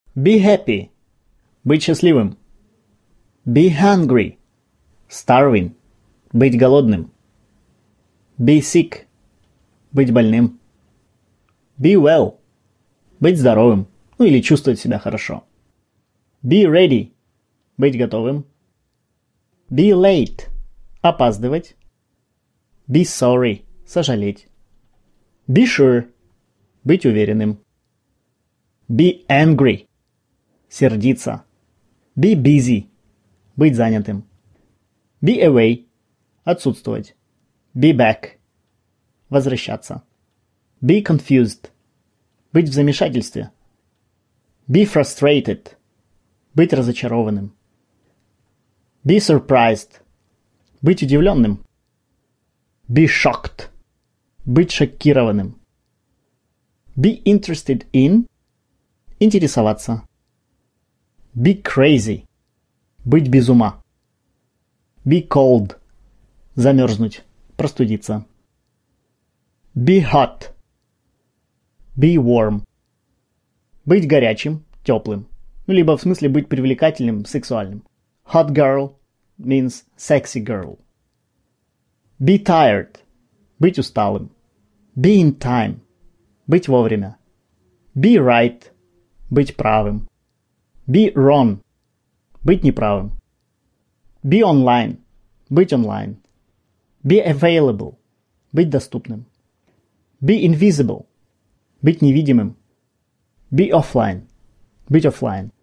Be happy. Быть счастливым. Be hungry. Starving. Быть голодным. Be sick. Быть больным. Be well. Быть здоровым. Или чувствовать себя хорошо. Be ready. Быть готовым. Be late. Опаздывать. Be sorry. Сожалеть. Be sure. Быть уверенным. Be angry. Сердиться. Be busy. Быть занятым. Be away. Отсутствовать. Be back. Возвращаться. Be confused. Быть в замешательстве. Be frustrated. Быть разочарованным. Be surprised. Быть удивленным. Be shocked. Быть шокированным. Be interested in. Интересоваться. Be crazy. Быть без ума. Be cold. Замерзнуть. Простудиться. Be hot. Be warm. Быть горячим, теплым. Либо в смысле быть привлекательным, сексуальным. Hot girl means sexy girl. Be tired. Быть усталым. Be in time. Быть вовремя. Be right. Быть правым. Be wrong. Быть неправым. Be online. Быть онлайн. Be available. Быть доступным. Be invisible. Быть невидимым. Be offline. Быть оффлайн.